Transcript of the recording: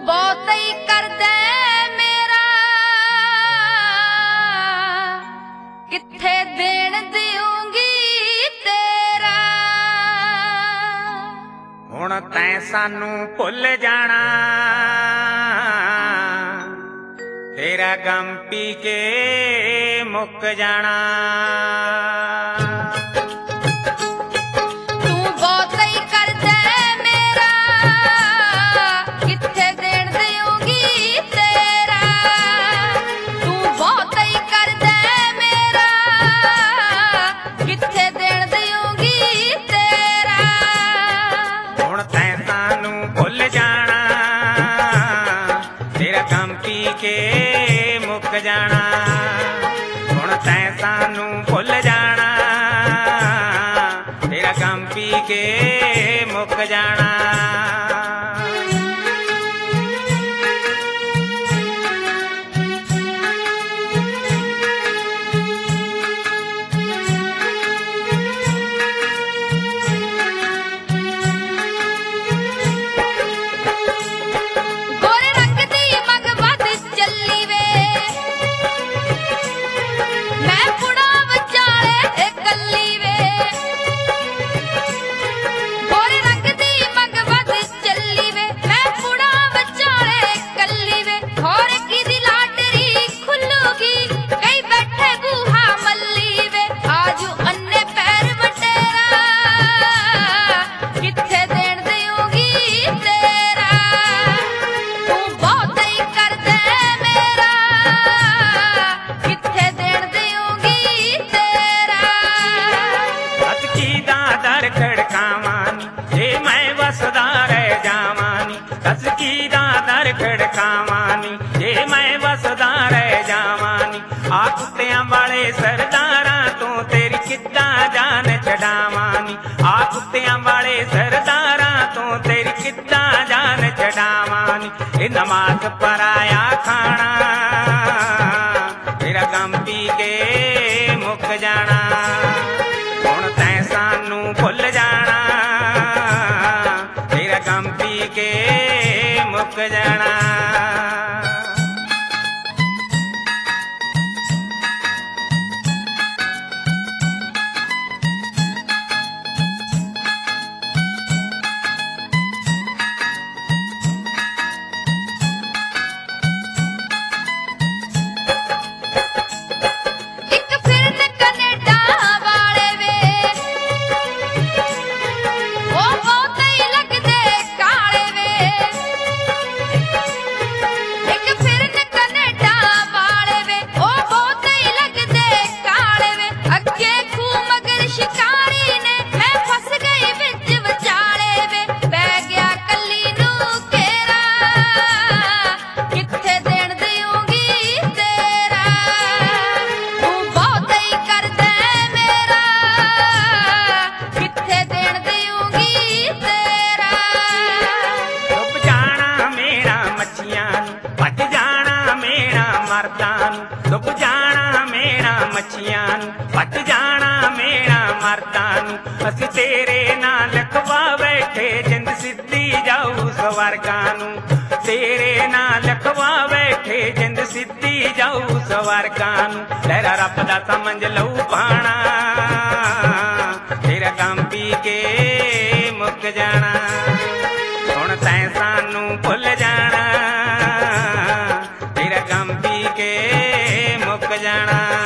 बहुत ही कर दे मेरा किथे देण देऊंगी तेरा। हुण तैं सानू भुल जाना तेरा गम पी के मुक जाना। के मुक जाना हुण तैं सानू भुल जाना तेरा गम पी के मुक जाना। कसकी दा दर खड़कावानी जे मैं वसदा रह जावानी। आ कुत्तियां वाले सरदारां तो तेरी किद्दां जान छड़ावानी। आ कुत्तियां वाले सरदारां तो तेरी किद्दां जान छड़ावानी। ए नमाज पराया खाना तेरा गम पी के मुक जाना हुण तैं सानू भुल जाना तेरा गम पी के मुक जाना। डुब जाना मेरा मच्छियां भज जाना मेरा मर्दां असी तेरे नाल लखवा बैठे जिंद सिद्धी जाऊ स्वर्गां नूं। तेरे नाल लखवा बैठे जिंद सिद्धी जाऊ स्वर्गां नूं। तेरा रब दा समझ लऊ पाना तेरा गम पी के मुक जाना हुण तैं सानू भुल जाना तेरा गम पी के मुक जाना।